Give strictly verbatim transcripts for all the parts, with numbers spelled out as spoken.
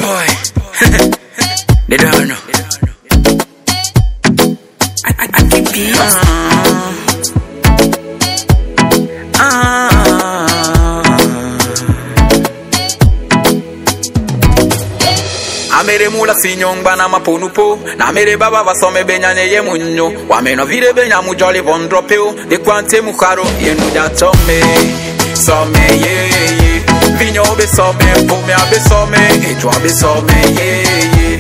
boy. They don't know. I, I, I keep beats. Uh, uh, Amere mula sinyongba na maponupo na mere baba basome benya ne ye munyo wa meno vire benya mu jolly von dropeo de kwante mu karo yenu da tome some ye ye vinyo be some po me abe some e to abe some ye ye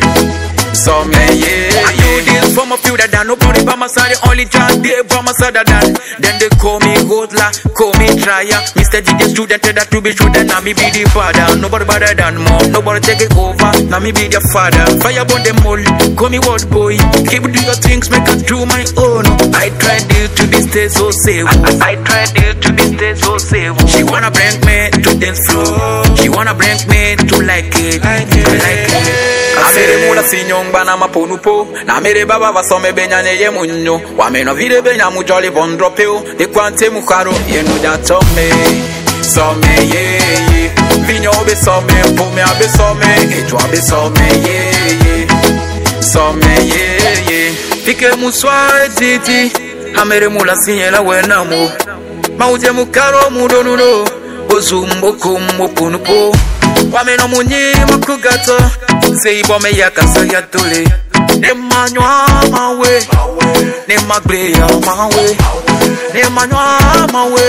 some ye I do this for my few that done nobody by my side only just they by my side that done then they call me Godla call me Traya Mister G the student that to be sure that now me be the father nobody better than mom nobody take it over now me be the father fire burn them all call me what boy keep doing your things make us do my own I tried this to this day so save I, I tried this to this day so save she wanna bring me to dance floor she wanna bring me to like it like it, like it. Amere mula sinyongba na maponupo na mere baba basome benya ne ye munyo wa meno vire benya mu jolly von dropeo de kwante mu karo yenu da tome some ye ye vinyo be some po me abe some e to abe some ye ye some ye ye pike muswa titi amere mula sinyela wena mo mauje mu karo mu donuno ozumbo kumbo punupo wa meno munyi makugato say bo me yakasa ya tole ne manywa mawe ne magbre ya mawe ne manywa mawe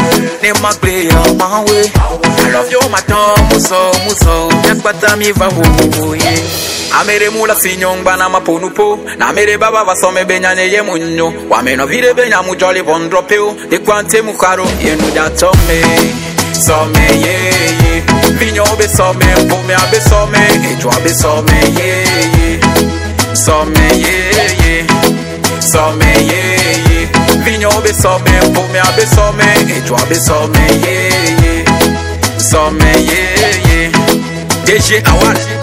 ne magbre ya mawe I love you maton muso muso yakwata mi va wo ye amere mula sinyongba na maponupo na mere baba basome benya ne ye munyo wa meno vire benya mu jolly von dropeo de kwante mu karo yenu da tome some ye ye vinyo be some po me abe some e to abe some ye ye some ye ye some ye ye vinyo be some po me abe some e to abe some ye ye some ye ye D J Awal